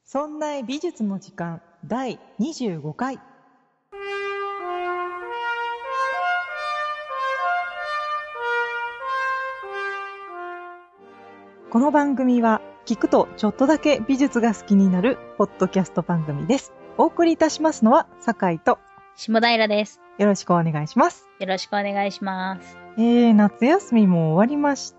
そんな美術の時間第25回。この番組は聞くとちょっとだけ美術が好きになるポッドキャスト番組です。お送りいたしますのは酒井と下平です。 よろしくお願いします。 よろしくお願いします。 夏休みも終わりまして、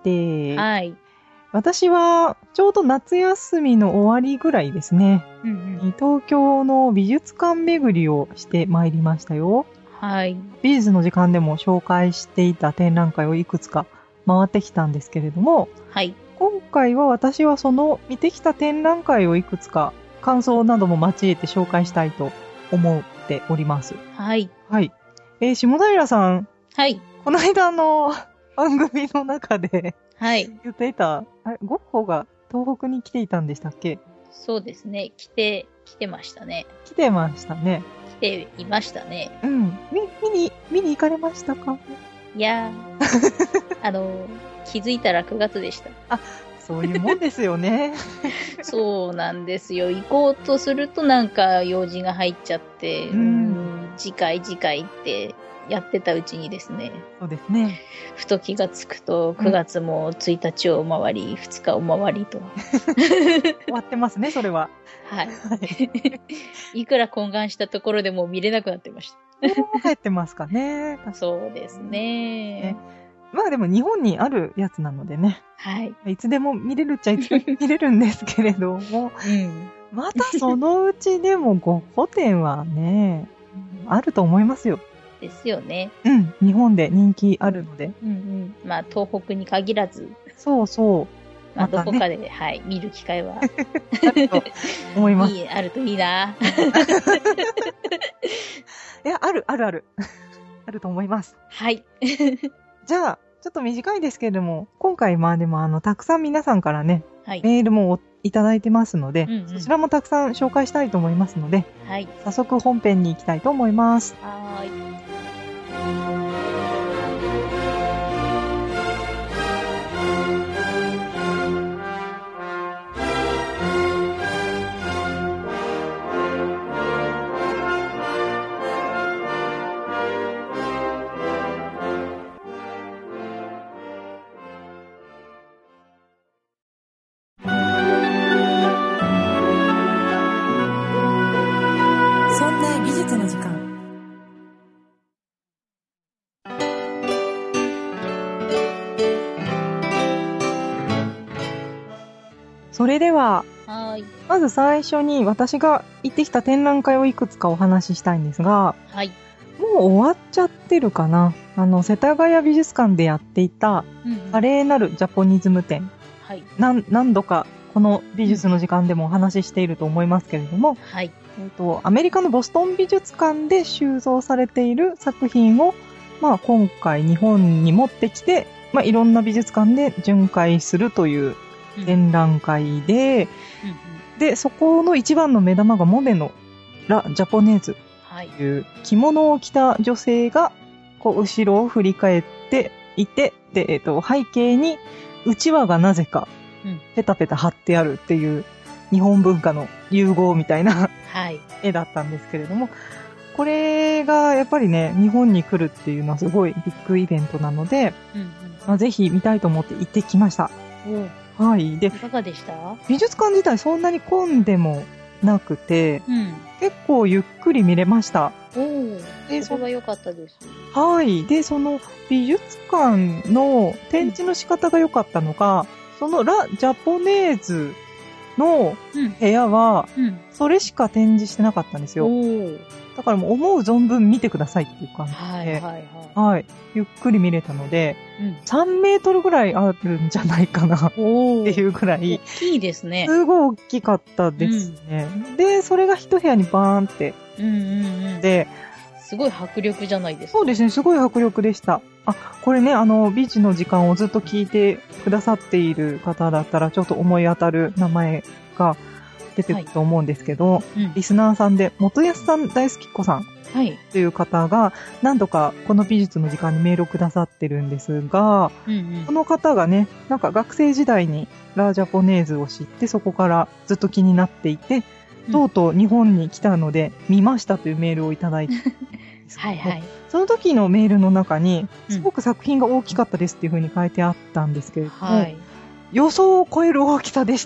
はい。 私はちょうど夏休みの終わりぐらいですね、東京の美術館巡りをしてまいりましたよ。 はい。 美術の時間でも紹介していた展覧会をいくつか回ってきたんですけれども、 はい。 今回は私はその見てきた展覧会をいくつか感想なども交えて紹介したいと思っております。 はい。 はい。下平さん。 はい。 この間番組の中ではい。 言っていた、ゴッホが東北に来ていたんでしたっけ？ そうですね。来てましたね。 来てましたね。 来ていましたね。 うん。見に行かれましたか？ いやー、気づいたら9月でした。 そういうもんですよね。 そうなんですよ。行こうとするとなんか用事が入っちゃって、次回ってやってたうちにですね。 そうですね。 ふと気がつくと9月も1日を回り、2日を回りと。 終わってますね、それは。 はい。いくら懇願したところでもう見れなくなってました。 もう帰ってますかね。 そうですね。 まあでも日本にあるやつなのでね。 はい。 いつでも見れるっちゃいつでも見れるんですけれども。またそのうちでもゴッホ展はね、あると思いますよ。 ですよね。 日本で人気あるので。 まあ東北に限らず。 そうそう。 まあどこかで、はい、見る機会は。 あると思います。 あるといいな。 いや、ある。あると思います。 はい。 じゃあ、ちょっと短いですけれども、今回でもたくさん皆さんからね、 はい、 メールもいただいてますので、そちらもたくさん紹介したいと思いますので、 はい、 早速本編に行きたいと思います。 はーい。 それでは、まず最初に私が行ってきた展覧会をいくつかお話ししたいんですが、 はい、 もう終わっちゃってるかな。世田谷美術館でやっていた、華麗なるジャポニズム展。 はい、 何度かこの美術の時間でもお話ししていると思いますけれども、 はい、 アメリカのボストン美術館で収蔵されている作品を、今回日本に持ってきて、いろんな美術館で巡回するという展覧会で、で、そこの一番の目玉がモネのラ・ジャポネーズという着物を着た女性がこう後ろを振り返っていて、で、背景にうちわがなぜかペタペタ貼ってあるっていう日本文化の融合みたいな絵だったんですけれども、これがやっぱりね、日本に来るっていうのはすごいビッグイベントなので、ぜひ見たいと思って行ってきました。はい。で、いかがでした？ 美術館自体そんなに混んでもなくて、結構ゆっくり見れました。 それは良かったです。 はい。で、その美術館の展示の仕方が良かったのが、そのラ・ジャポネーズの部屋は、それしか展示してなかったんですよ。だからもう思う存分見てくださいっていう感じで、ゆっくり見れたので、3メートルぐらいあるんじゃないかなっていうぐらい、 大きいですね。 すごい大きかったですね。で、それが一部屋にバーンって、で、 すごい迫力じゃないですか。 そうですね、すごい迫力でした。これね、美術の時間をずっと聞いてくださっている方だったら、ちょっと思い当たる名前が出てくると思うんですけど、リスナーさんで、元安さん大好きっ子さんという方が、何度かこの美術の時間にメールをくださってるんですが、この方がね、なんか学生時代にラ・ジャポネーズを知って、そこからずっと気になっていて、 とうとう日本に来たので見ましたというメールをいただいてはいはい。 その時のメールの中にすごく作品が大きかったですっていう風に書いてあったんですけれども、 はい。 予想を超える大きさでした。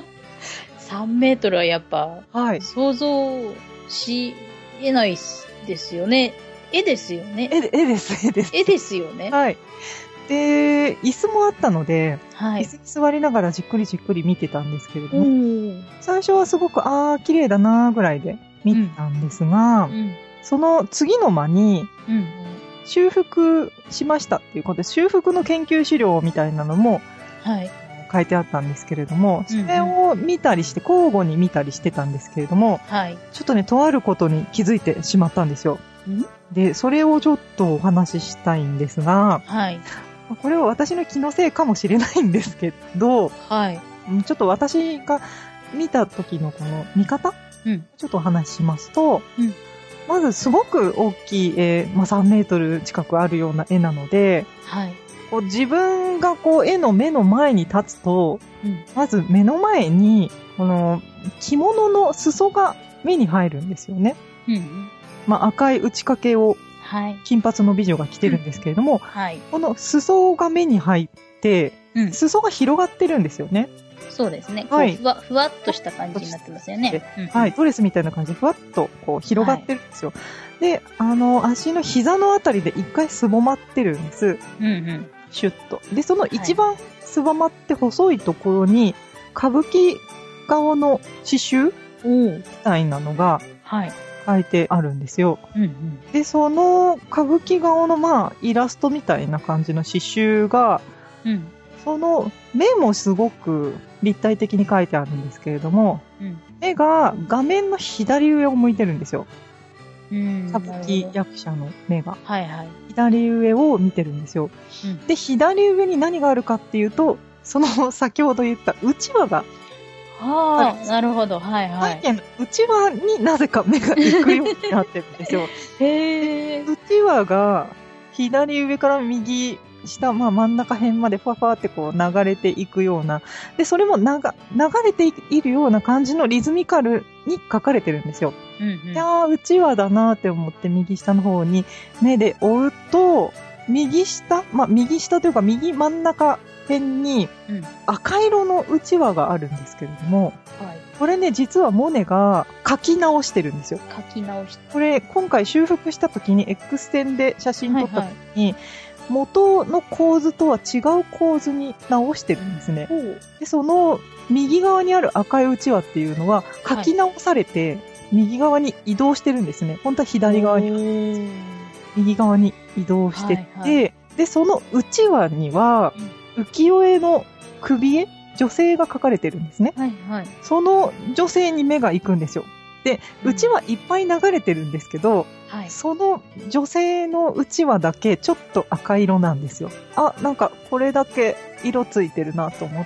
3メートルはやっぱ、 はい。 想像し得ないですよね。絵ですよね。 絵です。 絵ですよね。 はい。で、椅子もあったので、 はい。 椅子に座りながらじっくり見てたんですけれどおも、 ー。 最初はすごく、綺麗だなーぐらいで見てたんですが、 うん。 その次の間に、 うん。 修復しましたっていうことで、修復の研究資料みたいなのもはい。 書いてあったんですけれども、 うんうんそれを見たりして、交互に見たりしてたんですけれども、 はい。 ちょっとね、とあることに気づいてしまったんですよ。 んで、それをちょっとお話ししたいんですが、 はい。 これは私の気のせいかもしれないんですけど、 はい。 ちょっと私が見た時のこの見方、 うん。 ちょっとお話ししますと、 うんまずすごく大きい絵、3メートル近くあるような絵なので、 はい。 こう自分がこう絵の目の前に立つと、 うん。 まず目の前に、この着物の裾が目に入るんですよね。 うん。 赤い打ち掛けをはい。 金髪の美女が着てるんですけれども、 はい。 この裾が目に入って、 うん。 裾が広がってるんですよね。 そうですね。 はいこうふわっとした感じになってますよね。 はい、ドレスみたいな感じでふわっとこう広がってるんですよ。で、足の膝のあたりで一回すぼまってるんです。 うんうん。 シュッと。で、その一番すぼまって細いところに、歌舞伎顔の刺繍みたいなのがはい。 書いてあるんですよ。 うんうん。 で、その歌舞伎顔のイラストみたいな感じの刺繍が、 うん。 その目もすごく立体的に描いてあるんですけれども、 うん。 目が画面の左上を向いてるんですよ。 うん。 歌舞伎役者の目が。 はいはい。 左上を見てるんですよ。 うん。 で、左上に何があるかっていうと、その先ほど言った内輪が、 はあ、なるほど。はいはい。 背景の内輪になぜか目が行くようになってるんですよ。 へえ。 内輪が左上から右下、真ん中辺までファファってこう流れていくような、で、それも流れているような感じのリズミカルに書かれてるんですよ。 うんうん。 いやー、内輪だなーって思って右下の方に目で追うと、右下というか右真ん中辺に赤色の内輪があるんですけれども、 はい。 これね、実はモネが書き直してるんですよ。 書き直して。 これ、今回修復した時に X 線で写真撮った時に、元の構図とは違う構図に直してるんですね。で、その右側にある赤い内輪っていうのは書き直されて右側に移動してるんですね。本当は左側に、右側に移動してて、 はいはい、 で、その内輪には浮世絵の首絵、女性が描かれてるんですね。 はいはい。 その女性に目が行くんですよ。で、内輪いっぱい流れてるんですけど、 はい、 その女性の内輪だけちょっと赤色なんですよ。なんかこれだけ色ついてるなと思って、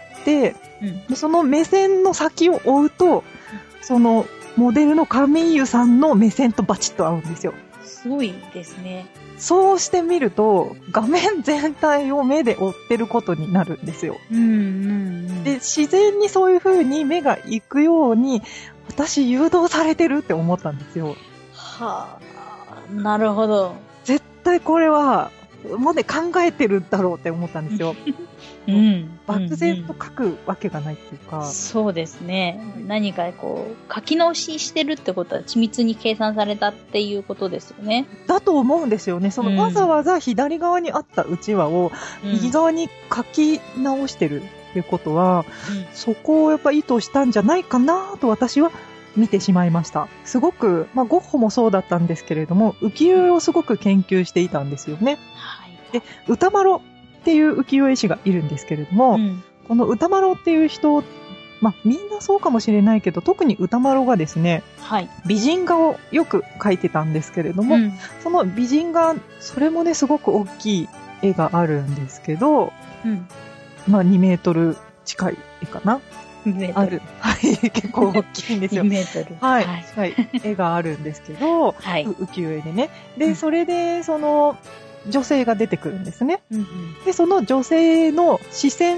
でその目線の先を追うと、そのモデルのカミーユさんの目線とバチッと合うんですよ。 すごいですね。 そうしてみると、画面全体を目で追ってることになるんですよ。で、自然にそういう風に目が行くように、私誘導されてるって思ったんですよ。 はあ、なるほど。 絶対これは、モネ考えてるだろうって思ったんですよ。漠然と書くわけがないっていうか。 そうですね。何かこう、書き直ししてるってことは緻密に計算されたっていうことですよね。 だと思うんですよね。わざわざ左側にあった内輪を右側に書き直してるっていうことは、そこをやっぱ意図したんじゃないかなと私は見てしまいました。すごく、ゴッホもそうだったんですけれども、浮世絵をすごく研究していたんですよね。 はい、 で、歌麿っていう浮世絵師がいるんですけれども、この歌麿っていう人、みんなそうかもしれないけど、特に歌麿がですね、美人画をよく描いてたんですけれども、その美人画、それもね、すごく大きい絵があるんですけど、2メートル近い絵かな。ある。はい、結構大きいんですよ。 2メートル。 はい。はい。絵があるんですけど、浮世絵でね。で、それで、その、女性が出てくるんですね。で、その女性の視線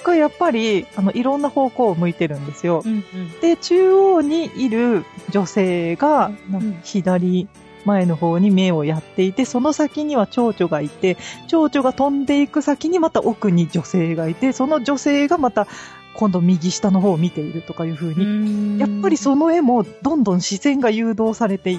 がやっぱり、いろんな方向を向いてるんですよ。 うんうん。 で、中央にいる女性が、左前の方に目をやっていて、その先には蝶々がいて、蝶々が飛んでいく先にまた奥に女性がいて、その女性がまた今度右下の方を見ているとかいう風に、やっぱりその絵もどんどん視線が誘導されていって、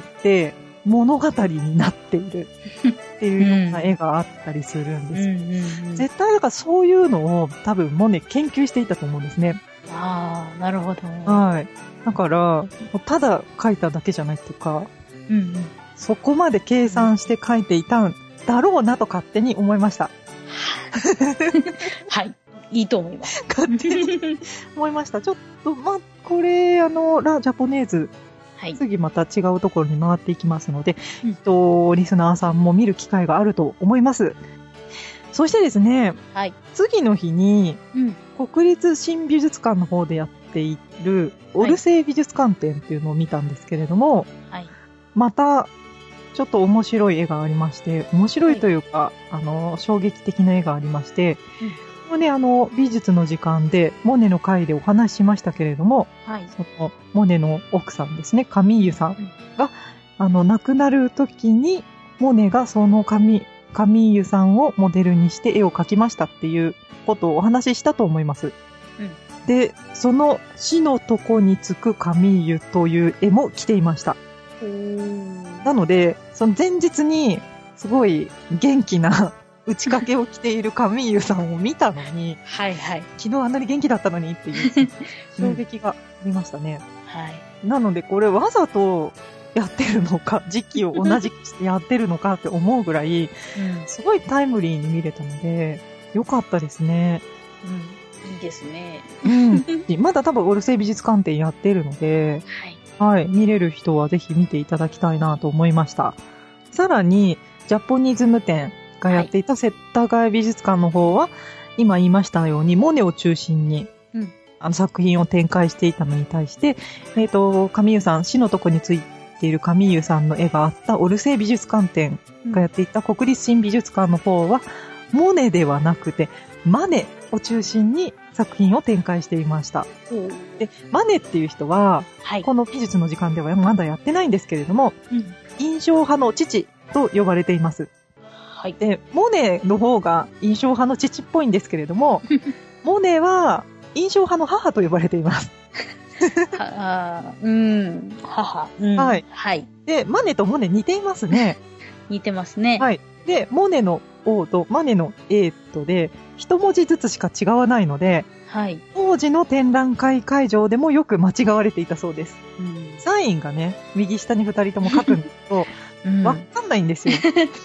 物語になっているっていうような絵があったりするんです。絶対だからそういうのを多分モネ研究していたと思うんですね。 ああ、なるほど。 はい。だから、ただ描いただけじゃないっていうか、そこまで計算して描いていたんだろうなと勝手に思いました。 はい。いいと思います。 勝手に思いました。ちょっと、これ、ラ・ジャポネーズ、はい、次また違うところに回っていきますので、リスナーさんも見る機会があると思います。そしてですね、はい、次の日に、国立新美術館の方でやっている、オルセイ美術館展っていうのを見たんですけれども、はい、また、ちょっと面白い絵がありまして、面白いというか、はい、衝撃的な絵がありまして、これね、美術の時間で、モネの回でお話ししましたけれども、はい、その、モネの奥さんですね、カミーユさんが、亡くなる時に、モネがそのカミーユさんをモデルにして絵を描きましたっていうことをお話ししたと思います。で、その死のとこにつくカミーユという絵も着ていました。なので、その前日に、すごい元気な、打ち掛けを着ているカミーユさんを見たのに、はいはい。昨日あんなに元気だったのにっていう衝撃がありましたね。はい。なのでこれわざとやってるのか、時期を同じくしてやってるのかって思うぐらい、すごいタイムリーに見れたので、よかったですね。 いいですね。 まだ多分オルセイ美術館展やってるので、はい。見れる人はぜひ見ていただきたいなと思いました。さらに、ジャポニズム展がやっていた世田谷美術館の方は、今言いましたように、モネを中心に、作品を展開していたのに対して、カミーユさん、死のとこについているカミーユさんの絵があったオルセイ美術館展がやっていた国立新美術館の方は、モネではなくて、マネを中心に作品を展開していました。で、マネっていう人は、この美術の時間ではまだやってないんですけれども、印象派の父と呼ばれています。はい。で、モネの方が印象派の父っぽいんですけれども、モネは印象派の母と呼ばれています。 母。 はい。はい。で、マネとモネ似ていますね。 似てますね。 はい。で、モネの O とマネの A とで、一文字ずつしか違わないので、はい。当時の展覧会会場でもよく間違われていたそうです。サインがね、右下に二人とも書くんですけど、わかんないんですよ。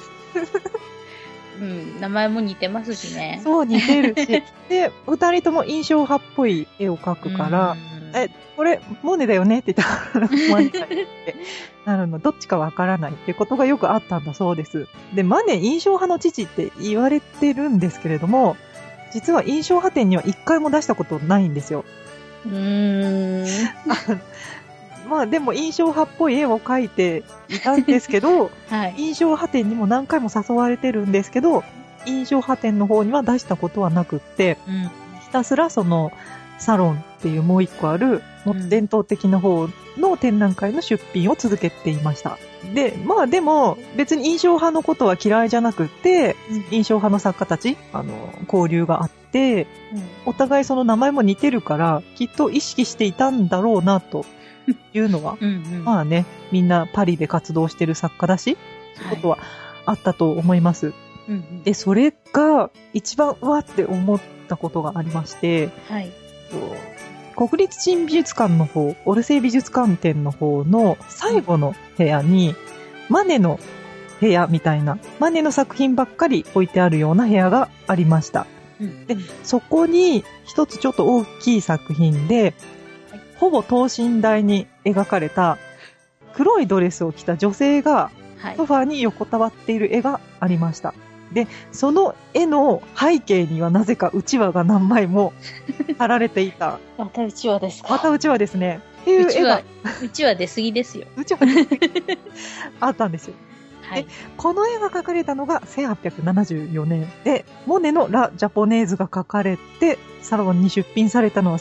名前も似てますしね。 そう、似てるし。で、二人とも印象派っぽい絵を描くから、これ、モネだよねって言ったら、モネだよってなるの、どっちかわからないってことがよくあったんだそうです。で、マネ印象派の父って言われてるんですけれども、実は印象派展には一回も出したことないんですよ。まあでも印象派っぽい絵を描いていたんですけど、はい、印象派展にも何回も誘われてるんですけど、印象派展の方には出したことはなくって、ひたすらそのサロンっていうもう一個ある、もっと伝統的な方の展覧会の出品を続けていました。で、まあでも別に印象派のことは嫌いじゃなくって、印象派の作家たち、交流があって、お互いその名前も似てるから、きっと意識していたんだろうなと。いうのは、まあね、みんなパリで活動してる作家だし、そういうことはあったと思います。で、それが一番うわって思ったことがありまして、国立新美術館の方、オルセイ美術館展の方の最後の部屋に、マネの部屋みたいな、マネの作品ばっかり置いてあるような部屋がありました。で、そこに一つちょっと大きい作品で、ほぼ等身大に描かれた黒いドレスを着た女性がソファーに横たわっている絵がありました。で、その絵の背景にはなぜかうちわが何枚も貼られていた。 またうちわですか？ またうちわですね。っていう絵が。 うちわ出すぎですよ。 うちわ出すぎ。あったんですよ。 はい。 この絵が描かれたのが1874年で、モネのラ・ジャポネーズが描かれて、サロンに出品されたのは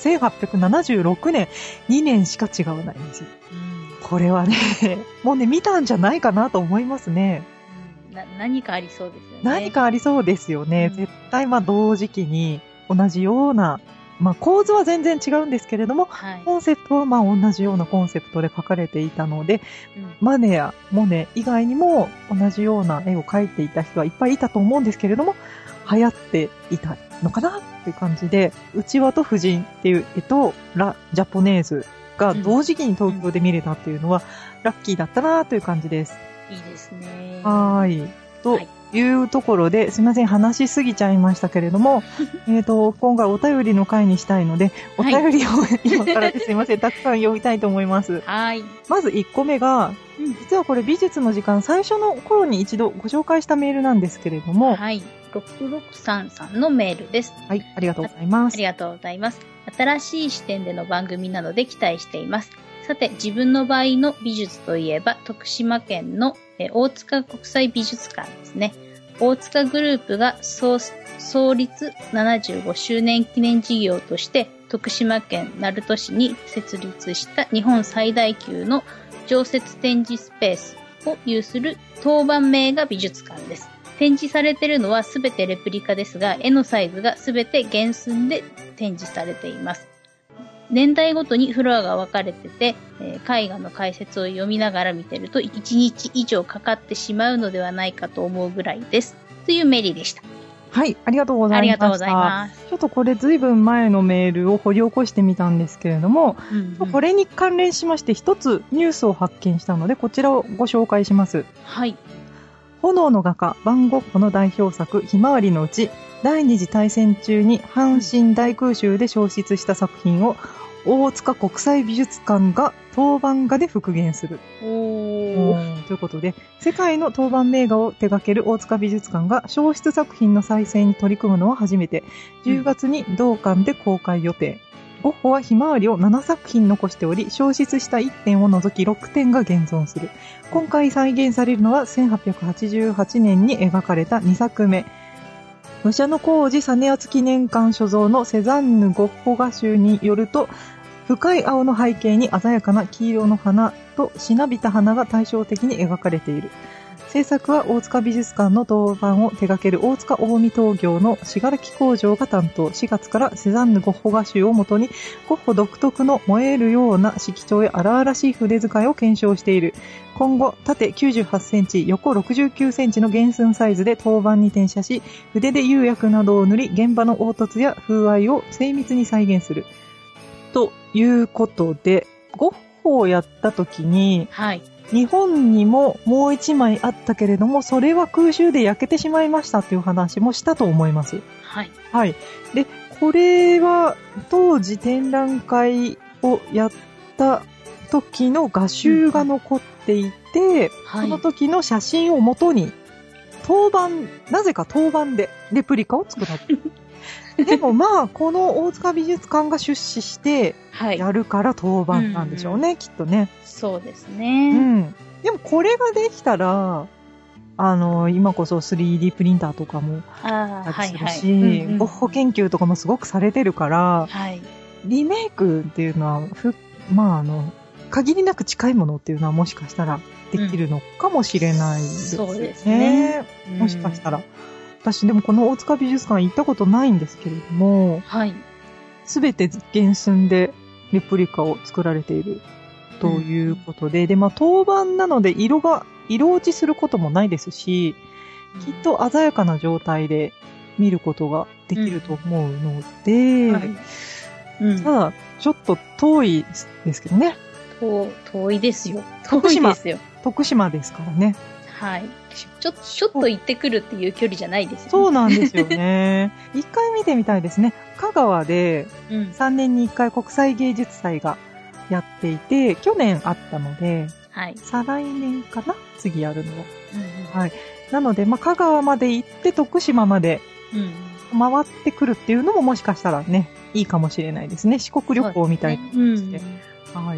1876年。2年しか違わないんですよ。これはね、もうね、見たんじゃないかなと思いますね。 何かありそうですよね。 何かありそうですよね。絶対同時期に同じような、構図は全然違うんですけれども、はい、コンセプトは同じようなコンセプトで描かれていたので、マネやモネ以外にも同じような絵を描いていた人はいっぱいいたと思うんですけれども、流行っていたのかなっていう感じで、内輪と婦人っていう絵とラ・ジャポネーズが同時期に東京で見れたっていうのは、ラッキーだったなという感じです。 いいですね。 はい。というところで、すいません、話しすぎちゃいましたけれども、今回お便りの回にしたいので、お便りを今からですいません、たくさん読みたいと思います。 はい。 まず1個目が、実はこれ美術の時間最初の頃に一度ご紹介したメールなんですけれども、 はい。6633のメールです。 はい、ありがとうございます。 ありがとうございます。新しい視点での番組なので期待しています。さて、自分の場合の美術といえば、徳島県の大塚国際美術館ですね。大塚グループが創立75周年記念事業として、徳島県鳴門市に設立した日本最大級の常設展示スペースを有する当番名画美術館です。展示されているのはすべてレプリカですが、絵のサイズがすべて原寸で展示されています。年代ごとにフロアが分かれてて、絵画の解説を読みながら見てると1日以上かかってしまうのではないかと思うぐらいです。というメールでした。 はい、ありがとうございました。 ありがとうございます。 ちょっとこれずいぶん前のメールを掘り起こしてみたんですけれども、これに関連しまして一つニュースを発見したので、こちらをご紹介します。 はい。 炎の画家、バンゴッホの代表作、ひまわりのうち、第二次大戦中に阪神大空襲で焼失した作品を、大塚国際美術館が当番画で復元する。ということで、世界の当番名画を手掛ける大塚美術館が消失作品の再生に取り組むのは初めて、10月に同館で公開予定。ゴッホはひまわりを7作品残しており、消失した1点を除き6点が現存する。今回再現されるのは1888年に描かれた2作目。武者小路実篤記念館所蔵のセザンヌ・ゴッホ画集によると、深い青の背景に鮮やかな黄色の花としなびた花が対照的に描かれている。制作は大塚美術館の当番を手掛ける大塚近江陶業の信楽工場が担当。4月からセザンヌ・ゴッホ画集をもとに、ゴッホ独特の燃えるような色調や荒々しい筆使いを検証している。今後、縦98センチ、横69センチの原寸サイズで当番に転写し、筆で釉薬などを塗り、現場の凹凸や風合いを精密に再現する。ということで、ゴッホをやった時に、 はい。 日本にももう一枚あったけれども、それは空襲で焼けてしまいましたという話もしたと思います。 はい。 はい。で、これは当時展覧会をやった時の画集が残っていて、その時の写真を元に、なぜか当番でレプリカを作られる。でもこの大塚美術館が出資してやるから当番なんでしょうね、きっとね。 そうですね。 でもこれができたら、今こそ 3D プリンターとかもあったりするし、ゴッホ研究とかもすごくされてるから、リメイクっていうのは、限りなく近いものっていうのはもしかしたらできるのかもしれないですね。 そうですね。 もしかしたら。私でもこの大塚美術館行ったことないんですけれども、すべて原寸でレプリカを作られているということで、で、当番なので色落ちすることもないですし、きっと鮮やかな状態で見ることができると思うので、ただ、ちょっと遠いですけどね。 遠いですよ。 徳島ですからね。 はい。ちょっと行ってくるっていう距離じゃないですよね。 そうなんですよね。一回見てみたいですね。香川で3年に1回国際芸術祭がやっていて、去年あったので、再来年かな次やるのは。なので、香川まで行って徳島まで回ってくるっていうのももしかしたらね、いいかもしれないですね。四国旅行みたいな感じで。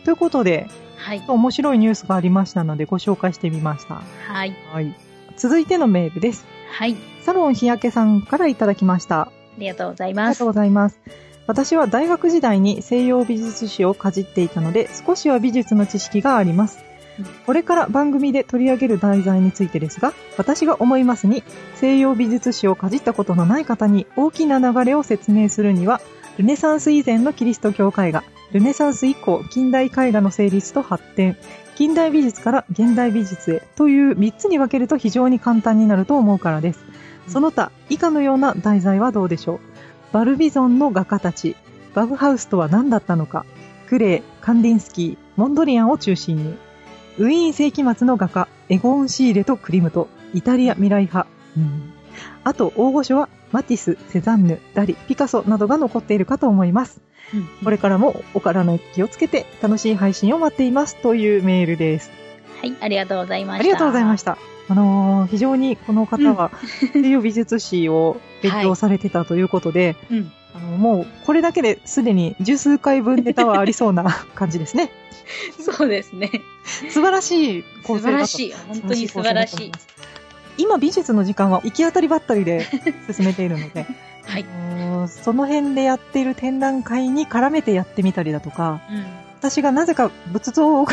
ということで、 はい。 面白いニュースがありましたのでご紹介してみました。 はい。 はい。続いてのメールです。 はい。 サロン日焼けさんからいただきました。 ありがとうございあります。 がとうございます。私は大学時代に西洋美術史をかじっていたので、少しは美術の知識があります。これから番組で取り上げる題材についてですが、私が思いますに、西洋美術史をかじったことのない方に大きな流れを説明するには、ルネサンス以前のキリスト教絵画、ルネサンス以降近代絵画の成立と発展、近代美術から現代美術へという3つに分けると非常に簡単になると思うからです。その他、以下のような題材はどうでしょう。バルビゾンの画家たち、バウハウスとは何だったのか、クレー、カンディンスキー、モンドリアンを中心に、ウィーン世紀末の画家、エゴン・シーレとクリムト、イタリア未来派。あと、大御所はマティス、セザンヌ、ダリ、ピカソなどが残っているかと思います。これからもお体の気をつけて楽しい配信を待っていますというメールです。 はい、ありがとうございました。 ありがとうございました。非常にこの方は西洋美術史を勉強されてたということで、もうこれだけですでに十数回分ネタはありそうな感じですね。 そうですね。 素晴らしい構成だと。 素晴らしい。本当に素晴らしい。 今美術の時間は行き当たりばったりで進めているので、 はい、 その辺でやっている展覧会に絡めてやってみたりだとか、私がなぜか仏像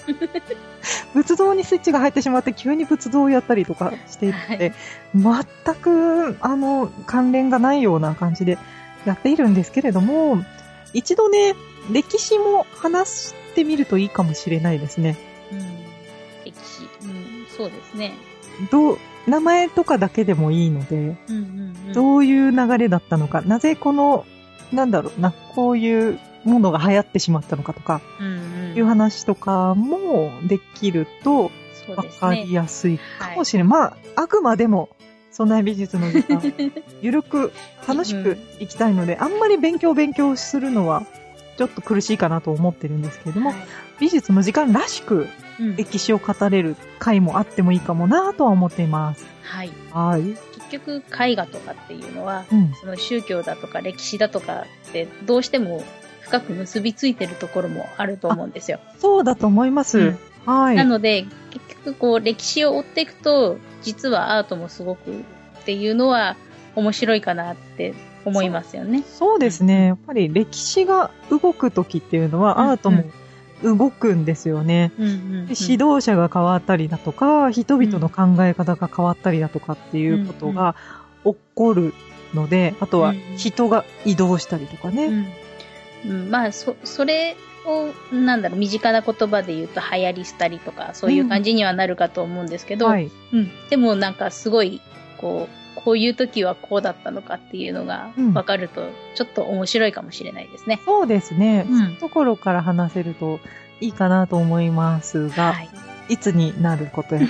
にスイッチが入ってしまって急に仏像をやったりとかしているので、全く関連がないような感じでやっているんですけれども、一度ね、歴史も話してみるといいかもしれないですね。 歴史、そうですね。 名前とかだけでもいいので、どういう流れだったのか、なぜこの、こういうものが流行ってしまったのかとか、いう話とかもできると、わかりやすいかもしれない。まあ、あくまでも、そんな美術の時間、ゆるく、楽しくいきたいので、あんまり勉強するのは、ちょっと苦しいかなと思ってるんですけれども、美術の時間らしく、歴史を語れる回もあってもいいかもなとは思っています。 はい。 はい。 結局、絵画とかっていうのは、その宗教だとか歴史だとかって、どうしても深く結びついてるところもあると思うんですよ。 そうだと思います。はい。 なので、結局歴史を追っていくと、実はアートもすごくっていうのは面白いかなって思いますよね。 そうですね。やっぱり歴史が動くときっていうのは、アートも動くんですよね。指導者が変わったりだとか、人々の考え方が変わったりだとかっていうことが起こるので、あとは人が移動したりとかね。 まあ、それを、身近な言葉で言うと流行りしたりとか、そういう感じにはなるかと思うんですけど、でもすごい、こういう時はこうだったのかっていうのが分かると、ちょっと面白いかもしれないですね。 そうですね。そういうところから話せるといいかなと思いますが、いつになることや。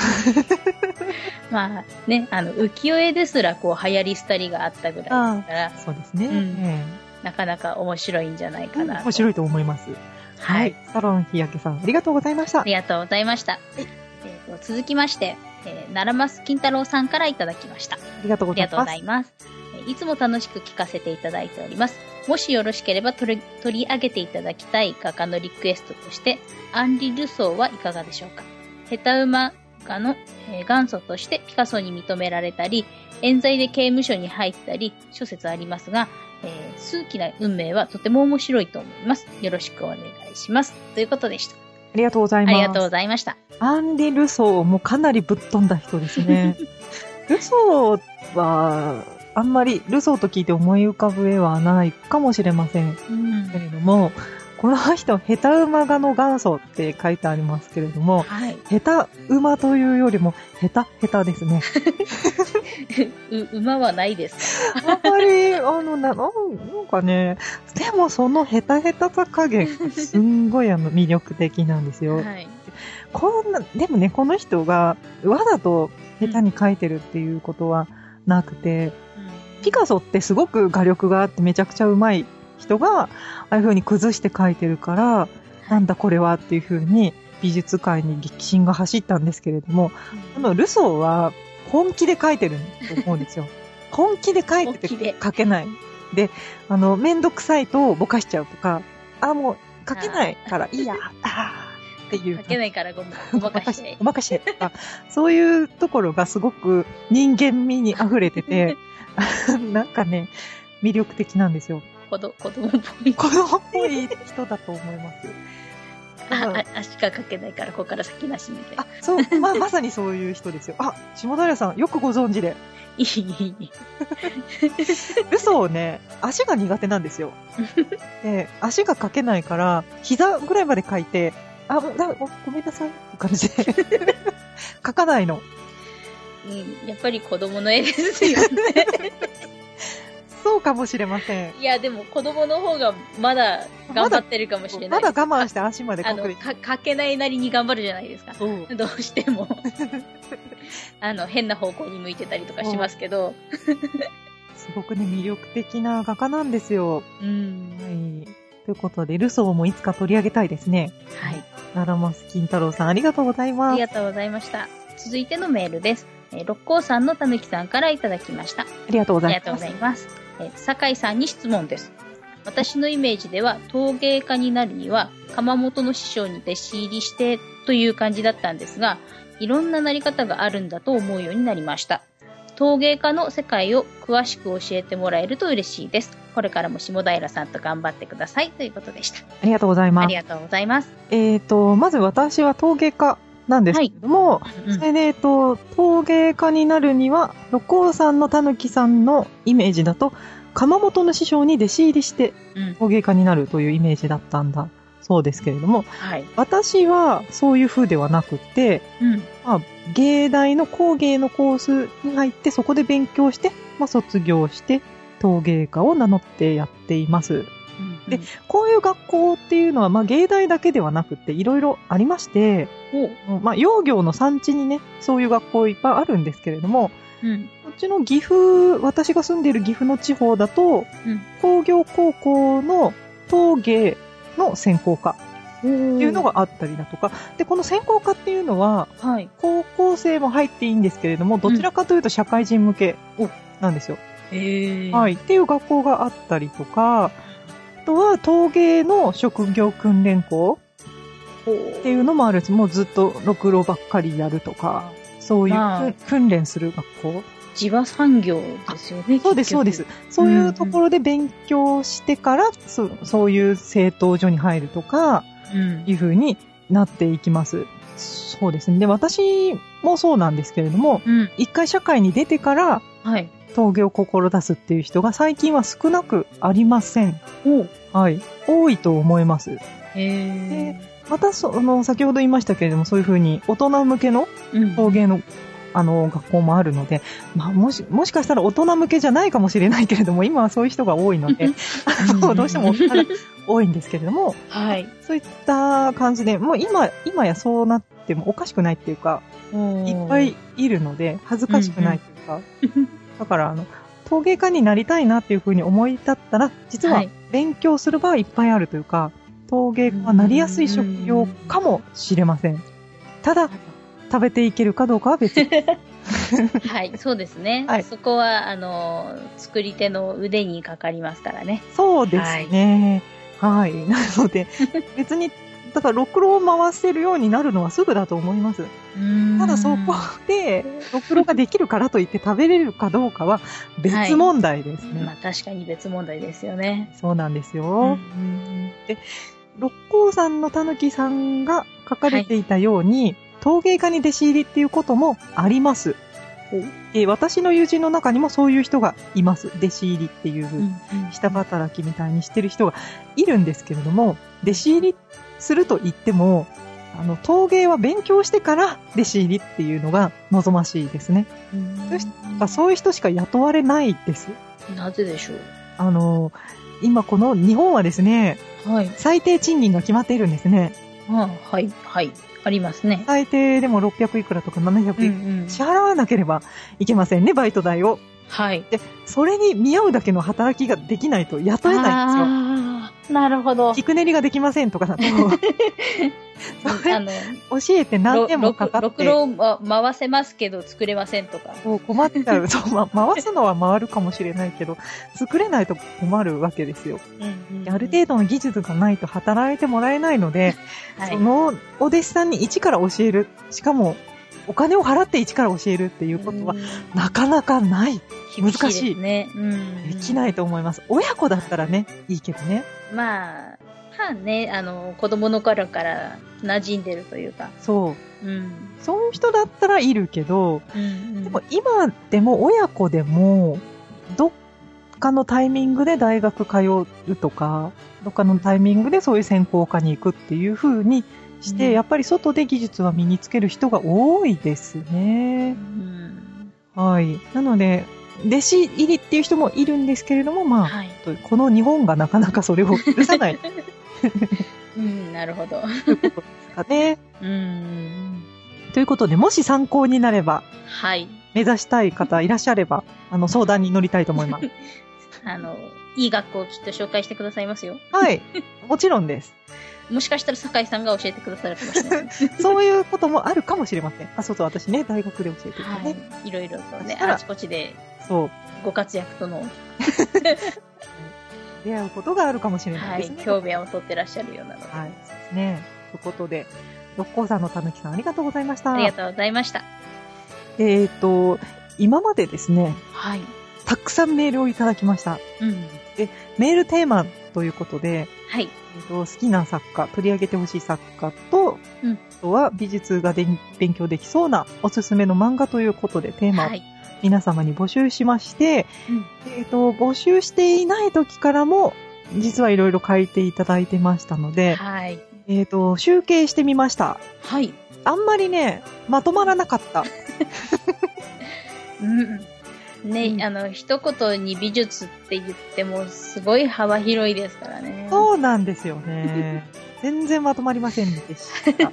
まあね、浮世絵ですら流行りしたりがあったぐらいですから。 そうですね。 なかなか面白いんじゃないかなと。 面白いと思います。はい。サロン日焼けさん、ありがとうございました。 ありがとうございました。続きまして、奈良増金太郎さんからいただきました。ありがとうございます。 ありがとうございます。いつも楽しく聞かせていただいております。もしよろしければ取り上げていただきたい画家のリクエストとして、アンリ・ルソーはいかがでしょうか。ヘタウマ画の、元祖としてピカソに認められたり、冤罪で刑務所に入ったり、諸説ありますが、数奇な運命はとても面白いと思います。よろしくお願いします。ということでした。 ありがとうございます。 ありがとうございました。 アンリ・ルソーもかなりぶっ飛んだ人ですね。ルソーは、あんまりルソーと聞いて思い浮かぶ絵はないかもしれません。けれども、この人、ヘタウマ画の元祖って書いてありますけれども、ヘタウマというよりもヘタヘタですね。 馬はないですか？あんまり、なんかね、でもそのヘタヘタさ加減、すんごい魅力的なんですよ。でもね、この人がわざと下手に描いてるっていうことはなくて、ピカソってすごく画力があってめちゃくちゃ上手い人が、ああいう風に崩して描いてるから、なんだこれはっていう風に美術界に激震が走ったんですけれども、ルソーは本気で描いてると思うんですよ。本気で描いてて描けない。で、めんどくさいとぼかしちゃうとか、もう書けないからいいや、っていう。 書けないからごまかして。 ごまかして。そういうところがすごく人間味に溢れてて、なんかね、魅力的なんですよ。 子供っぽい。 子供っぽい人だと思います。 足が書けないから、ここから先なしみたいな。 そう、まさにそういう人ですよ。下平さん、よくご存知で。 いい。 嘘をね、足が苦手なんですよ。で、足が書けないから、膝ぐらいまで書いて、ごめんなさいって感じで書かないの。 やっぱり子供の絵ですよね。 そうかもしれません。 いや、でも子供の方がまだ頑張ってるかもしれない。 まだ我慢して足まで書く。 書けないなりに頑張るじゃないですか。どうしても。変な方向に向いてたりとかしますけど。 すごくね、魅力的な画家なんですよ。はい。ということで、ルソーもいつか取り上げたいですね。 はい。 奈良増金太郎さん、ありがとうございます。 ありがとうございました。続いてのメールです。六甲山のたぬきさんからいただきました。 ありがとうございます。 ありがとうございます。酒井さんに質問です。私のイメージでは陶芸家になるには窯元の師匠に弟子入りしてという感じだったんですが、いろんななり方があるんだと思うようになりました。陶芸家の世界を詳しく教えてもらえると嬉しいです。これからも下平さんと頑張ってくださいということでした。 ありがとうございます。 ありがとうございます。 まず私は陶芸家なんですけれども、それで、陶芸家になるには、六甲山のたぬきさんのイメージだと、窯元の師匠に弟子入りして陶芸家になるというイメージだったんだそうですけれども、私はそういう風ではなくて、芸大の工芸のコースに入ってそこで勉強して、卒業して陶芸家を名乗ってやっています。で、こういう学校っていうのは、芸大だけではなくていろいろありまして、窯業の産地にね、そういう学校いっぱいあるんですけれども、こっちの岐阜、私が住んでいる岐阜の地方だと、工業高校の陶芸の専攻科っていうのがあったりだとか、で、この専攻科っていうのは、高校生も入っていいんですけれども、どちらかというと社会人向けなんですよ。はい。っていう学校があったりとか、あとは陶芸の職業訓練校っていうのもあるんです。もうずっとろくろばっかりやるとか、そういう訓練する学校。 地場産業ですよね。 そうです、そうです。そういうところで勉強してから、そういう製陶所に入るとか、いう風になっていきます。そうですね。で、私もそうなんですけれども、一回社会に出てから、陶芸を志すっていう人が最近は少なくありません。はい。多いと思います。で、また先ほど言いましたけれども、そういう風に大人向けの陶芸の、学校もあるので、もしかしたら大人向けじゃないかもしれないけれども、今はそういう人が多いので、どうしても多いんですけれども、そういった感じで、もう今やそうなってもおかしくないっていうか、いっぱいいるので、恥ずかしくないっていうか、だから陶芸家になりたいなっていうふうに思い立ったら、実は勉強する場合いっぱいあるというか、陶芸家はなりやすい職業かもしれません。ただ、食べていけるかどうかは別に。 はい、そうですね。そこは、作り手の腕にかかりますからね。 そうですね。はい。なので、別に、だから、ろくろを回せるようになるのはすぐだと思います。ただ、そこで、ろくろができるからといって食べれるかどうかは別問題ですね。 確かに別問題ですよね。 そうなんですよ。で、六甲山のたぬきさんが書かれていたように、陶芸家に弟子入りっていうこともあります。私の友人の中にもそういう人がいます。弟子入りっていう下働きみたいにしてる人がいるんですけれども、弟子入りすると言っても、陶芸は勉強してから弟子入りっていうのが望ましいですね。そういう人しか雇われないです。 なぜでしょう？ 今この日本はですね、最低賃金が決まっているんですね。 はい。ありますね。 最低でも600いくらとか700いくら支払わなければいけませんね、バイト代を。で、それに見合うだけの働きができないと雇えないんですよ。 なるほど。 菊練りができませんとかだと、教えて何年もかかって。 ろくろを回せますけど作れませんとか。 困っちゃう。そう、回すのは回るかもしれないけど、作れないと困るわけですよ。ある程度の技術がないと働いてもらえないので、はい、そのお弟子さんに一から教える。しかも、お金を払って一から教えるっていうことは、なかなかない。難しい。 ね。 できないと思います。親子だったらね、いいけどね。 まあね、子供の頃から馴染んでるというか。 そう。そういう人だったらいるけど、でも今でも親子でも、どっかのタイミングで大学通うとか、どっかのタイミングでそういう専攻科に行くっていう風にして、やっぱり外で技術は身につける人が多いですね。はい。なので、弟子入りっていう人もいるんですけれども、まあ、はい、この日本がなかなかそれを許さない。 なるほど。 ということですかね。ということで、もし参考になれば、 はい。 目指したい方いらっしゃれば、相談に乗りたいと思います。 いい学校をきっと紹介してくださいますよ。 はい。もちろんです。 もしかしたら酒井さんが教えてくださるかもしれない。 そういうこともあるかもしれません。そうそう、私ね、大学で教えてるね。 はい。いろいろとね、あちこちで、 そう。 ご活躍との。 出会うことがあるかもしれないですね。 はい。教鞭を取ってらっしゃるようなので。 はい。そうですね。ということで、六甲山のたぬきさんありがとうございました。 ありがとうございました。 今までですね。 はい。 たくさんメールをいただきました。で、メールテーマということで、 はい。 好きな作家、取り上げてほしい作家と、あとは美術が勉強できそうなおすすめの漫画ということでテーマを皆様に募集しまして、募集していない時からも実はいろいろ書いていただいてましたので、 はい。 集計してみました。 はい。 あんまりね、まとまらなかった。 ね、一言に美術って言ってもすごい幅広いですからね。 そうなんですよね。全然まとまりませんでした。で、はい、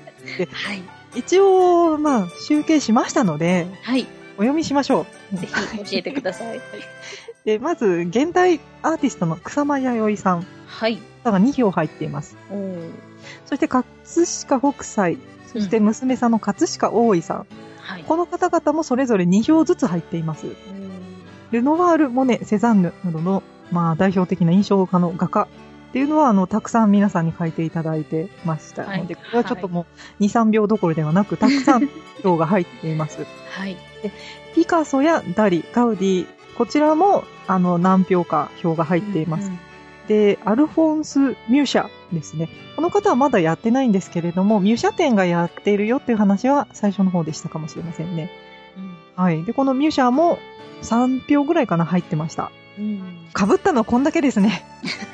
一応、集計しましたので、 はい。 お読みしましょう。ぜひ教えてください。 で、まず、現代アーティストの草間彌生さん。 はい。 が2票入っています。そして、葛飾北斎。そして、娘さんの葛飾大井さん。はい。この方々もそれぞれ2票ずつ入っています。ルノワール、モネ、セザンヌなどの、代表的な印象派の画家っていうのは、たくさん皆さんに書いていただいてましたので、これはちょっともう2、3票どころではなく、たくさん票が入っています。 はい。 で、ピカソやダリ、ガウディ、こちらも、何票か票が入っています。で、アルフォンス・ミューシャですね。この方はまだやってないんですけれども、ミューシャ展がやっているよっていう話は最初の方でしたかもしれませんね。はい。で、このミューシャも3票ぐらいかな入ってました。被ったのこんだけですね。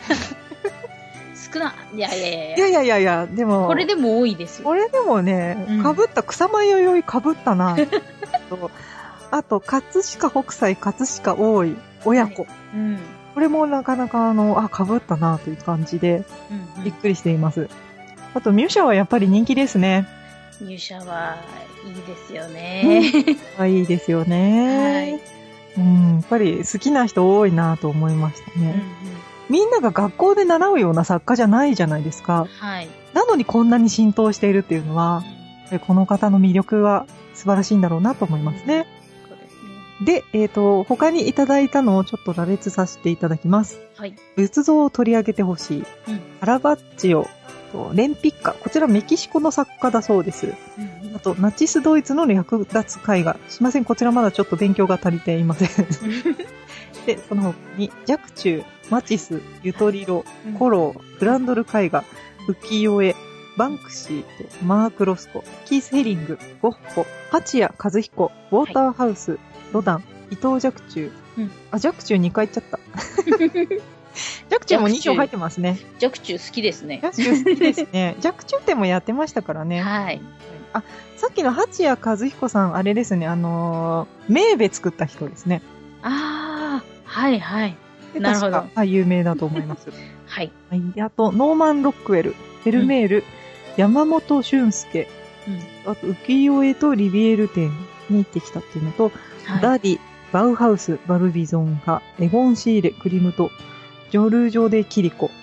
少な。いや、 でも。 これでも多いですよ。 これでもね、被った、草間弥生被ったな。あと、葛飾北斎、葛飾大井、親子。これもなかなか被ったなという感じで、びっくりしています。あと、ミューシャはやっぱり人気ですね。 ミューシャはいいですよね。 いいですよね。はい。やっぱり好きな人多いなと思いましたね。みんなが学校で習うような作家じゃないじゃないですか。 はい。 なのにこんなに浸透しているっていうのは、この方の魅力は素晴らしいんだろうなと思いますね。で、他にいただいたのをちょっと羅列させていただきます。 はい。 仏像を取り上げてほしい。カラバッチオ、レンピッカ。こちらメキシコの作家だそうです。あと、ナチスドイツの略奪絵画。すいません、こちらまだちょっと勉強が足りていません。で、その他に、若冲、マチス、ユトリロ、コロー、フランドル絵画、浮世絵、バンクシーとマーク・ロスコ、キース・ヘリング、ゴッホ、八谷和彦、ウォーターハウス、ロダン、伊藤若冲。若冲2回言っちゃった。若冲も2票入ってますね。 若冲好きですね。 若冲好きですね。若冲展もやってましたからね。 はい。 さっきの八谷和彦さん、あれですね、メーベ作った人ですね。 はいはい。なるほど。 有名だと思います。 はい。 あと、ノーマン・ロックウェル、フェルメール、山本俊介、あと、浮世絵とリビエル展に行ってきたっていうのと、ダディ、バウハウス、バルビゾン派、エゴン・シーレ、クリムト、ジョルジョ・デ・キリコ、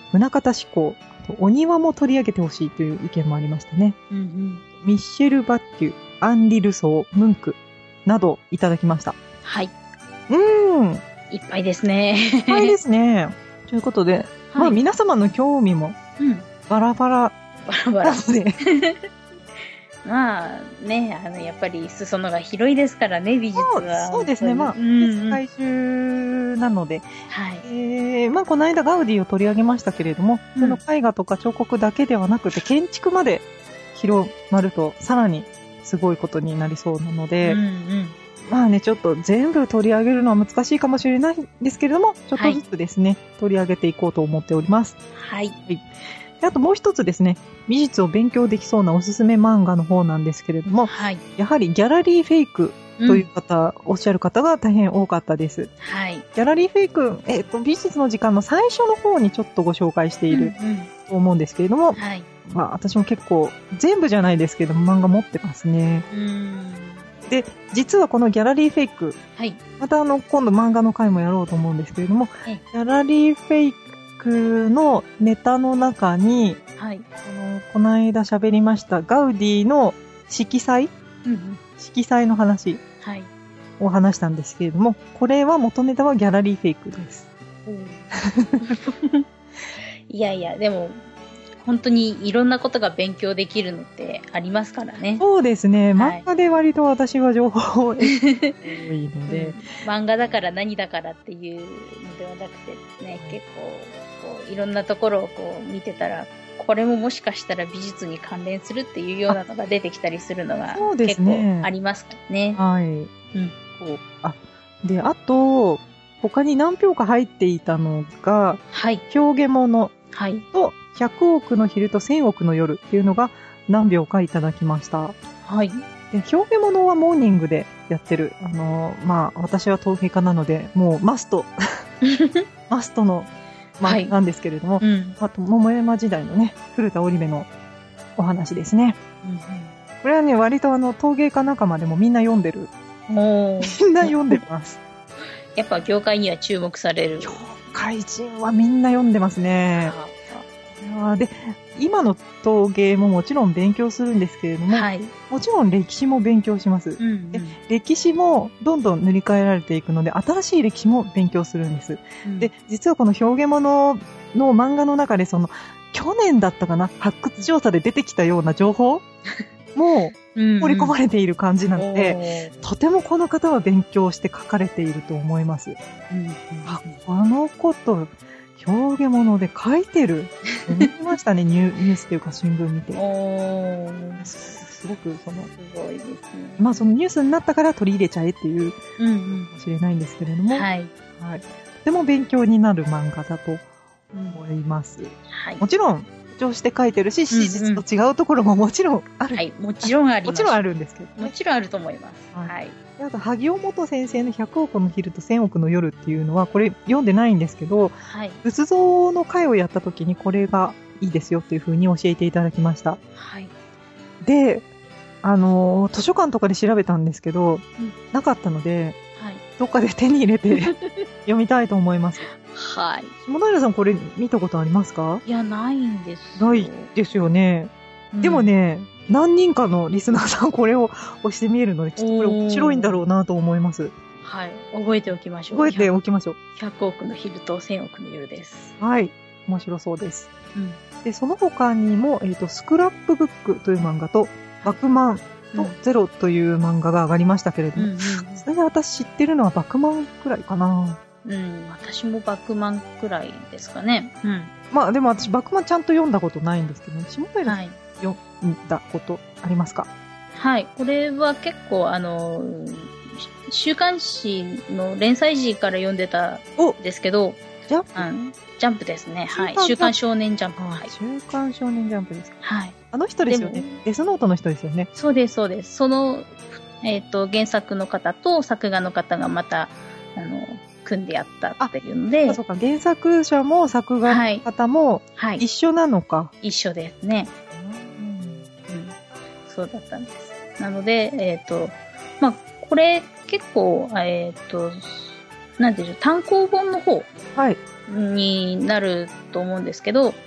宗像志功、お庭も取り上げてほしいという意見もありましたね。 うんうん。 ミッシェル・バッテュ、アンリ・ルソー、ムンクなどいただきました。 はい。 いっぱいですね。 いっぱいですね。ということで、まあ皆様の興味もバラバラなので、 まあね、やっぱり裾野が広いですからね、美術は。 そうですね、まあ、世界中なので、はい。まあこの間ガウディを取り上げましたけれども、その絵画とか彫刻だけではなくて、建築まで広まるとさらにすごいことになりそうなので、まあね、ちょっと全部取り上げるのは難しいかもしれないんですけれども、ちょっとずつですね、取り上げていこうと思っております。 はい。 あともう一つですね、美術を勉強できそうなおすすめ漫画の方なんですけれども、はい、やはりギャラリーフェイクという方、おっしゃる方が大変多かったです。はい。ギャラリーフェイク、美術の時間の最初の方にちょっとご紹介していると思うんですけれども、はい。まあ私も結構全部じゃないですけども漫画持ってますね。で、実はこのギャラリーフェイク、はい、また今度漫画の回もやろうと思うんですけれども、ギャラリーフェイクのネタの中に、はい、この間喋りましたガウディの色彩、色彩の話を話したんですけれども、これは元ネタはギャラリーフェイクです。 いやいや、でも、本当にいろんなことが勉強できるのってありますからね。 そうですね。漫画で割と私は情報を得て多いので、 漫画だから何だからっていうのではなくてですね、結構こういろんなところをこう見てたら、これももしかしたら美術に関連するっていうようなのが出てきたりするのが結構ありますからね。はい。 で、あと、他に何票か入っていたのが、はい、表現物と、100億の昼と1000億の夜っていうのが何秒かいただきました。はい。で、表現物はモーニングでやってる。まあ、私は陶芸家なので、もうマストの、なんですけれども、あと、桃山時代のね、古田織部のお話ですね。これはね、割と陶芸家仲間でもみんな読んでる。みんな読んでます。 やっぱ業界には注目される。 業界人はみんな読んでますね。で、今の陶芸ももちろん勉強するんですけれども、はい、もちろん歴史も勉強します、で。歴史もどんどん塗り替えられていくので、新しい歴史も勉強するんです。で、実はこの表現物の漫画の中で、去年だったかな、発掘調査で出てきたような情報も盛り込まれている感じなので、とてもこの方は勉強して書かれていると思います。このこと表現物で書いてる。見ましたね、ニュースというか新聞見て。すごくすごいですね。 まあそのニュースになったから取り入れちゃえっていう、かもしれないんですけれども、はい。とても勉強になる漫画だと思います。はい。もちろん、主張して書いてるし、史実と違うところももちろんある。 はい、もちろんあります。 もちろんあるんですけど、 もちろんあると思います。はい。 あと、萩尾元先生の100億の昼と1000億の夜っていうのは、これ読んでないんですけど、はい、仏像の会をやった時にこれがいいですよっていう風に教えていただきました。はい。で、図書館とかで調べたんですけど、なかったので、はい、どっかで手に入れて読みたいと思います。はい。下平さんこれ見たことありますか？ いや、ないんです。 ないですよね。でもね、何人かのリスナーさんこれを押してみえるので、きっとこれ面白いんだろうなと思います。 はい。覚えておきましょう。 覚えておきましょう。 100億の昼と1000億の夜です。 はい。面白そうです。で、その他にも、スクラップブックという漫画と、バクマンとゼロという漫画が上がりましたけれども、それで私知ってるのはバクマンくらいかな。 私もバクマンくらいですかね。 まあでも私バクマンちゃんと読んだことないんですけど、下平さん読んだことありますか？ はい。これは結構週刊誌の連載時から読んでたんですけど、 ジャンプですね。はい。週刊少年ジャンプ。はい。 週刊少年ジャンプですか？はい。あの人ですよね。デスノートの人ですよね。 そうです、そうです。その、原作の方と作画の方がまた、組んでやったっていうので。 そうか、原作者も作画の方も一緒なのか。 一緒ですね。そうだったんです。なので、まあ、これ結構、 なんていうの、単行本の方はい。 になると思うんですけど、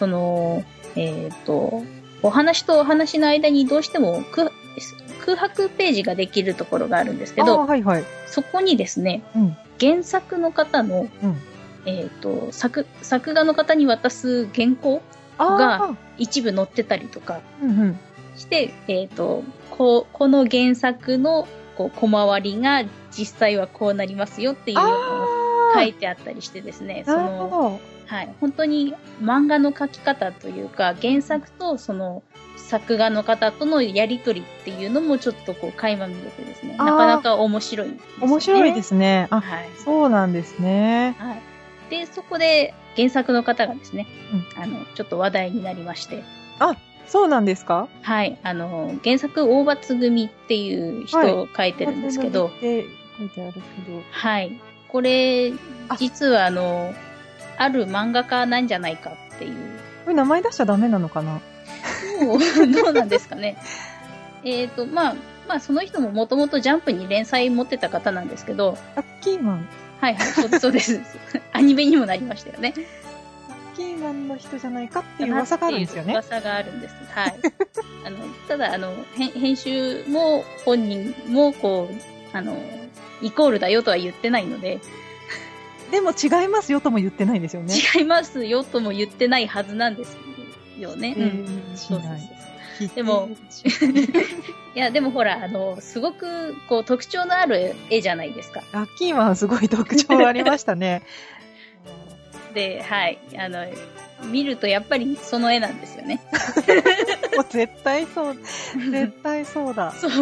お話とお話の間にどうしても空白ページができるところがあるんですけど、 はいはい。 そこにですね、 うん。 原作の方の、作画の方に渡す原稿が一部載ってたりとかして、この原作の小回りが実際はこうなりますよっていうのを書いてあったりしてですね、はい、本当に漫画の描き方というか、原作とその作画の方とのやりとりっていうのもちょっと垣間見れてですね、なかなか面白いですね。 面白いですね。はい、そうなんですね。 はい。で、そこで原作の方がですね、ちょっと話題になりまして。 そうなんですか？ はい。原作大罰組っていう人を書いてるんですけど。 書いてあるけど。 はい。これ、実はある漫画家なんじゃないかっていう。 これ名前出しちゃダメなのかな？ どうなんですかね。まあ、その人ももともとジャンプに連載持ってた方なんですけど。 ラッキーマン。 はいはい、そうです。アニメにもなりましたよね。 ラッキーマンの人じゃないかっていう噂があるんですよね。 噂があるんです。はい。ただ、編集も本人も、イコールだよとは言ってないので。 でも違いますよとも言ってないんですよね。 違いますよとも言ってないはずなんですよね。そう。でも、いや、でもほら、すごく、特徴のある絵じゃないですか。 ラッキーマンすごい特徴ありましたね。 で、はい。見るとやっぱりその絵なんですよね。 もう絶対そう。絶対そうだ。 そう。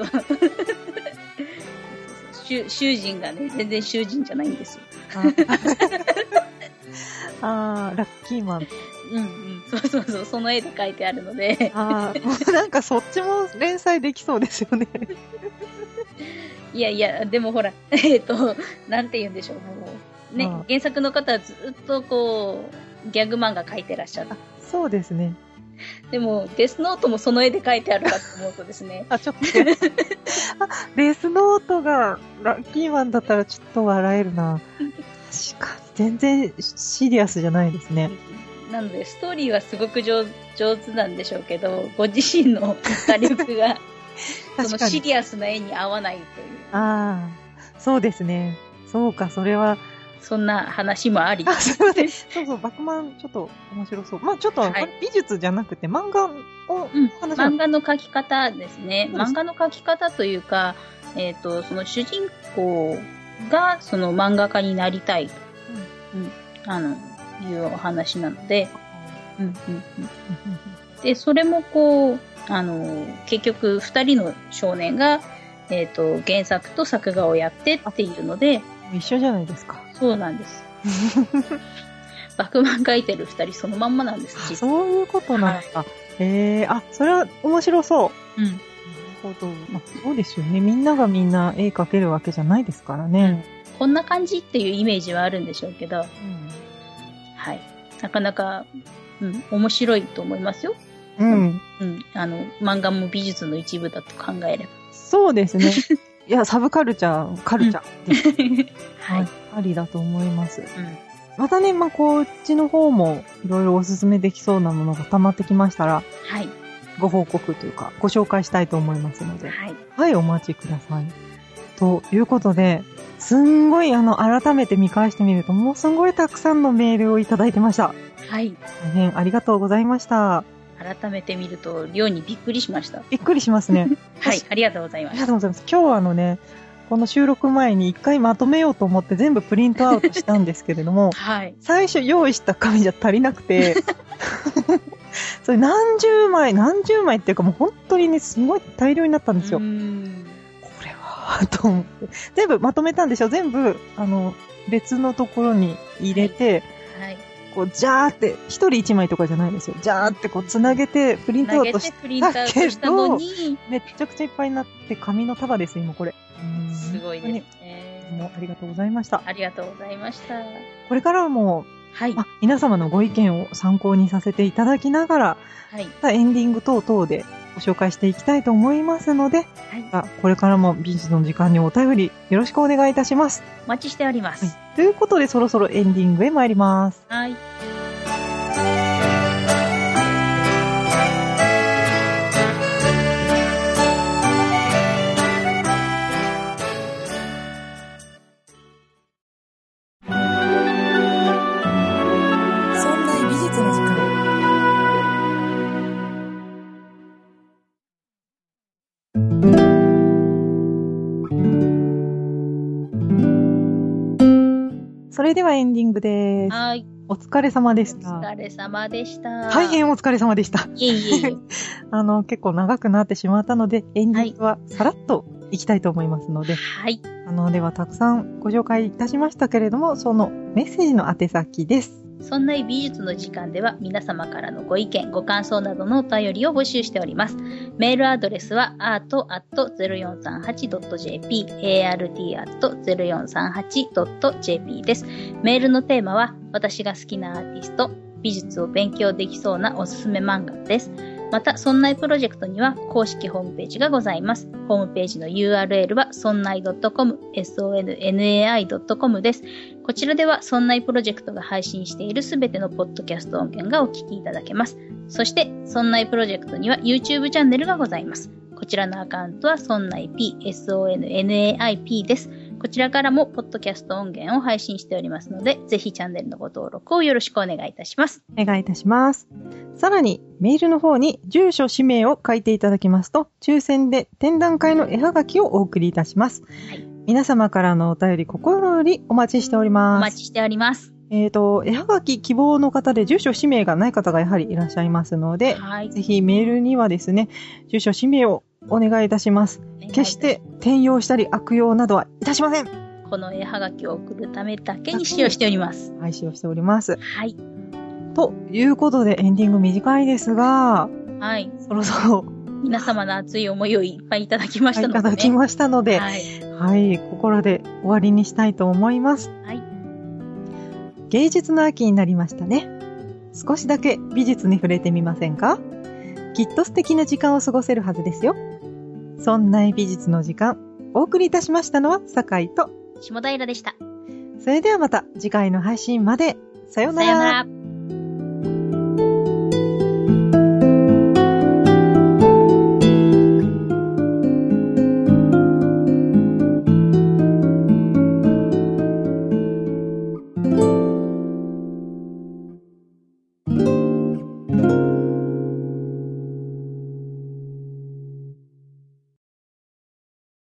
囚人がね、全然囚人じゃないんですよ。 ラッキーマン。 そう、その絵で描いてあるので。 もうなんかそっちも連載できそうですよね。 いや、でもほら、なんて言うんでしょう、もう、ね、原作の方はずっとギャグ漫画描いてらっしゃる。 そうですね。 でも、デスノートもその絵で描いてあるかと思うとですね。 ちょっと。デスノートがラッキーマンだったらちょっと笑えるな。確かに。全然シリアスじゃないですね。 なので、ストーリーはすごく上手なんでしょうけど、ご自身の画力が、そのシリアスな絵に合わないという。 そうですね。そうか、それは。 そんな話もあり。 そう、バクマン、ちょっと面白そう。まあちょっと、美術じゃなくて漫画を漫画の描き方ですね。漫画の描き方というか、その主人公がその漫画家になりたいというお話なので、で、それも結局二人の少年が、原作と作画をやってっていうので、 一緒じゃないですか。 そうなんです。バクマン描いてる二人そのまんまなんです。 そういうことなんですか。それは面白そう。なるほど。そうですよね。みんながみんな絵描けるわけじゃないですからね。 こんな感じっていうイメージはあるんでしょうけど、はい。なかなか、面白いと思いますよ。漫画も美術の一部だと考えれば。 そうですね。いや、サブカルチャーです。はい。ありだと思います。またね、こっちの方もいろいろおすすめできそうなものが溜まってきましたら、 はい。 ご報告というか、ご紹介したいと思いますので、はい、お待ちください。ということで、すんごい改めて見返してみると、もうすんごいたくさんのメールをいただいてました。 はい。 大変ありがとうございました。 改めて見ると、量にびっくりしました。 びっくりしますね。 はい、ありがとうございます。 ありがとうございます。今日はこの収録前に一回まとめようと思って全部プリントアウトしたんですけれども、最初用意した紙じゃ足りなくて、それ何十枚っていうかもう本当にね、すごい大量になったんですよ。これは、と思って。全部まとめたんでしょ？全部、別のところに入れて、ジャーって、一人一枚とかじゃないですよ。ジャーってつなげて、プリントアウトしたのに、めっちゃくちゃいっぱいになって、紙の束です、今これ。 すごいですね。 もうありがとうございました。 ありがとうございました。 これからも、 はい。 皆様のご意見を参考にさせていただきながら、 はい。 エンディング等々でご紹介していきたいと思いますので、これからも美術の時間にお便りよろしくお願いいたします。 お待ちしております。 ということで、そろそろエンディングへ参ります。 はい。 それではエンディングです。 はい。 お疲れ様でした。 お疲れ様でした。 大変お疲れ様でした。 いえいえいえ。 結構長くなってしまったので、エンディングはさらっといきたいと思いますので。 はい。 ではたくさんご紹介いたしましたけれども、そのメッセージの宛先です。 そんな美術の時間では皆様からのご意見、ご感想などのお便りを募集しております。メールアドレスは art@0438.jp、art@0438.jp です。メールのテーマは私が好きなアーティスト、美術を勉強できそうなおすすめ漫画です。また、そんないプロジェクトには公式ホームページがございます。ホームページの URL は sonnai.com、sonnai.com です。こちらでは、そんないプロジェクトが配信しているすべてのポッドキャスト音源がお聞きいただけます。そして、そんないプロジェクトには YouTube チャンネルがございます。こちらのアカウントは sonnaip、sonnaip です。こちらからもポッドキャスト音源を配信しておりますので、ぜひチャンネルのご登録をよろしくお願いいたします。 お願いいたします。さらに、メールの方に住所、氏名を書いていただきますと、抽選で展覧会の絵はがきをお送りいたします。はい、皆様からのお便り心よりお待ちしております。 お待ちしております。 絵はがき希望の方で住所、氏名がない方がやはりいらっしゃいますので、はい、ぜひメールにはですね、住所、氏名をお願いいたします。決して転用したり悪用などはいたしません。 この絵はがきを送るためだけに使用しております。 はい、使用しております。 はい。 ということでエンディング短いですが、 はい。 そろそろ皆様の熱い思いをいっぱいいただきましたので、ね。 いただきましたので、 はい。 はい、ここらで終わりにしたいと思います。 はい。 芸術の秋になりましたね。少しだけ美術に触れてみませんか？きっと素敵な時間を過ごせるはずですよ。そんな美術の時間、お送りいたしましたのは酒井と下平でした。 それではまた次回の配信まで。さようなら。 さようなら。